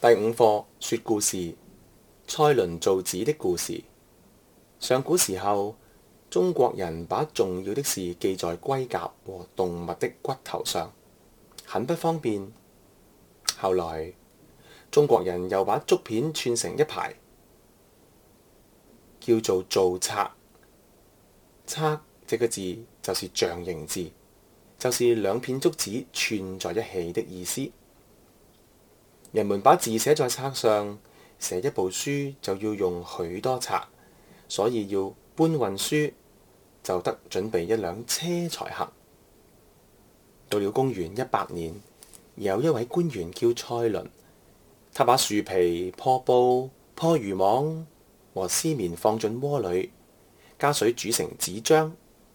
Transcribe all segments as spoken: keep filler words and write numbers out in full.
第五課說故事：蔡倫造紙的故事。上古時候，中國人把重要的事記在龜甲和動物的骨頭上，很不方便。後來，中國人又把竹片串成一排，叫做造冊。冊這個字就是象形字，就是兩片竹子串在一起的意思。人們把字寫在冊上，寫一部書就要用許多冊，所以要搬運書就得準備一輛車才行。到了公元一百年，有一位官員叫蔡倫，他把樹皮、破布、破漁網和絲綿放進鍋裏，加水煮成紙漿，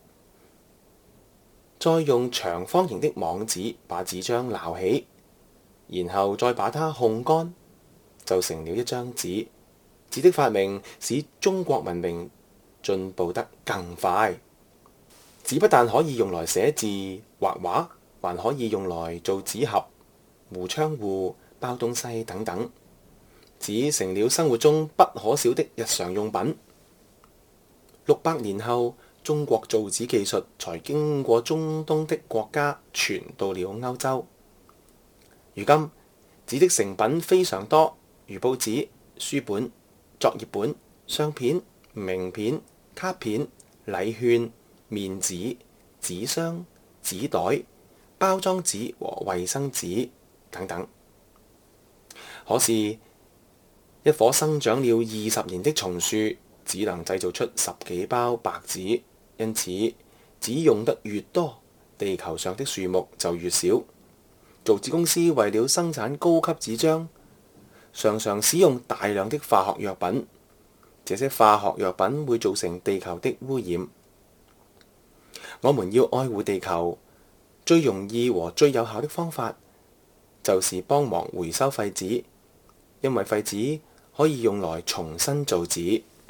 再用長方形的網子把紙漿撈起，然後再把它烘乾，就成了一張紙。紙的發明使中國文明進步得更快。紙不但可以用來寫字、畫畫，還可以用來做紙盒、糊窗戶、包東西等等。紙成了生活中不可少的日常用品。六百年後，中國造紙技術才經過中東的國家傳到了歐洲。如今，紙的成品非常多，如報紙、書本、作業本、相片、名片、卡片、禮券、面紙、紙箱、紙袋、包裝紙和衛生紙等等。可是，一棵生長了二十年的松樹只能製造出十幾包白紙，因此紙用得越多，地球上的樹木就越少。造紙公司為了生產高級紙張，常常使用大量的化學藥品，這些化學藥品會造成地球的污染。我們要愛護地球，最容易和最有效的方法就是幫忙回收廢紙，因為廢紙可以用來重新造紙。